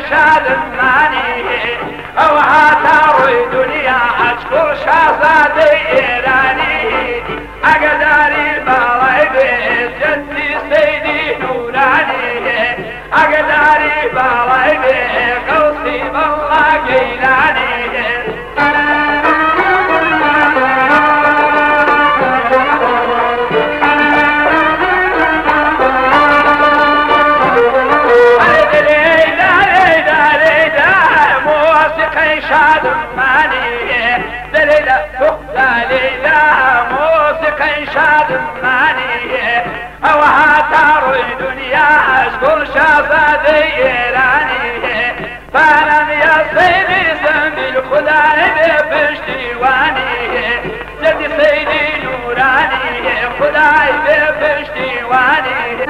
شادمانی او هاتا روی دنیا اشکر شازاده ایرانی اگداری بالای به جدی سیدی نورانی اگداری بالای به قوسی بالله گیلانی شادمانی دلیلا دلیلا موسیقی شادمانی او هاتا روی دنیا اشکر شازاده ایرانی فلم یصیبی زنبیل خدای به پشتیوانی جدی سیدی نورانی خدای به پشتیوانی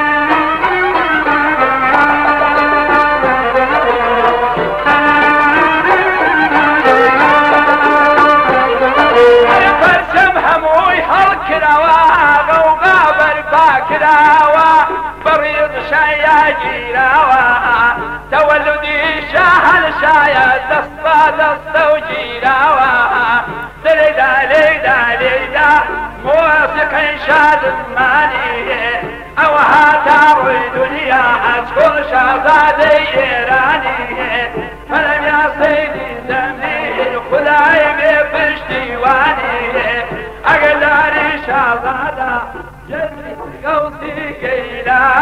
كراوة بريض شايا جيراوة تولدي شاهل شايا دستا دستا وجيراوة دليدا ليدا ليدا موسيقى شادماني او هاتا روي دنيا اشكر شازادي ايراني فلم يا سيدي زمني خداي بفشتيواني اقداري شازادا جدي قوتي قيلاني